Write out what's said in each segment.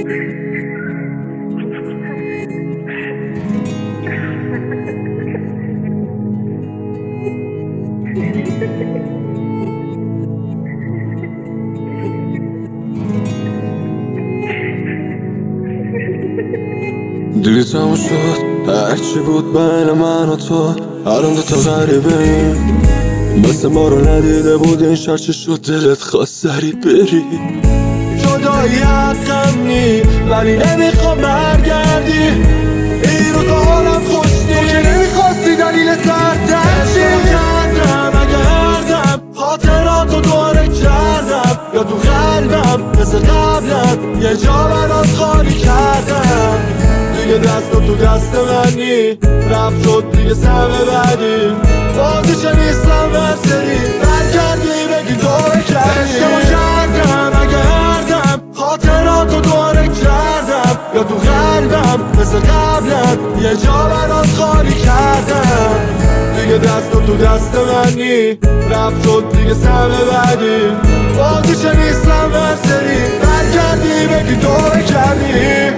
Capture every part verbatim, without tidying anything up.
دیگه تموم شد هرچی بود بین من و تو، الان دوتا غریبه ایم، مثل ما رو ندیده بود این شهر. چی شد دلت خواست سری بری؟ جدایی حقم نی ولی نمیخوام برگردی. این روزا حالم خوش نی، تو که نمیخواستی دلیل سردردی. کردم اگه هردم خاطراتو دوره کردم، یا تو قلبم مثل قبلت یه جا برات خالی کردم. دیگه دست تو دست منی، رفت شد دیگه سم بعدی. بازیچه نیستم برسری، برگردی بگی دوره کردی. اشتباه کردم اگه هردم خاطراتو دوره کردم، یا تو قلبم مثل قبلت یه جا برات خالی کردم. دیگه دست تو دست منی، رفت شد دیگه سم بعدی. بازیچه نیستم برسری، برگردی بگی دوره کردی.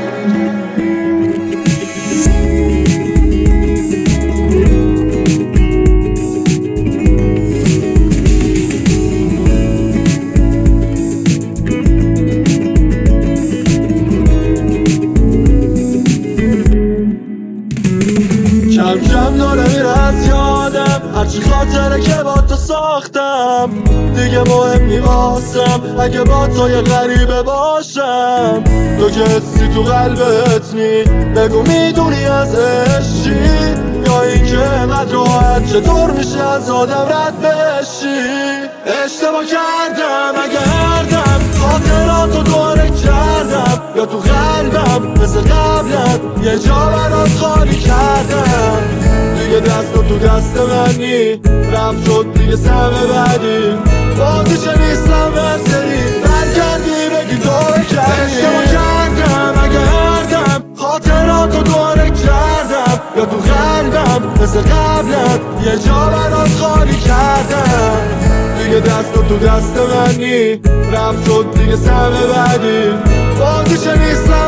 کم کم داره میره از یادم هرچی خاطره که با تو ساختم. دیگه مهم نیستم اگه با تو یه غریبه باشم. تو که حسی تو قلبت نی، بگو میدونی از عشقی، یا این که انقدر راحت چطور میشه از آدم رد بشی. اشتباه کردم اگه هردم خاطراتو دوره کردم، یا تو قلبم مثل قبلت یه جا برات خالی کردم. دیگه دست تو دست منی، رفت شد دیگه سم بعدی. بازیچه نیستم برسری، برگردی بگی دوره کردی. اشتباه کردم اگه هردم خاطراتو دوره کردم، یا تو قلبم مثل قبلت یه جا برات خالی کردم. دیگه دست تو دست منی، رفت شد دیگه سم بعدی. بازیچه نیستم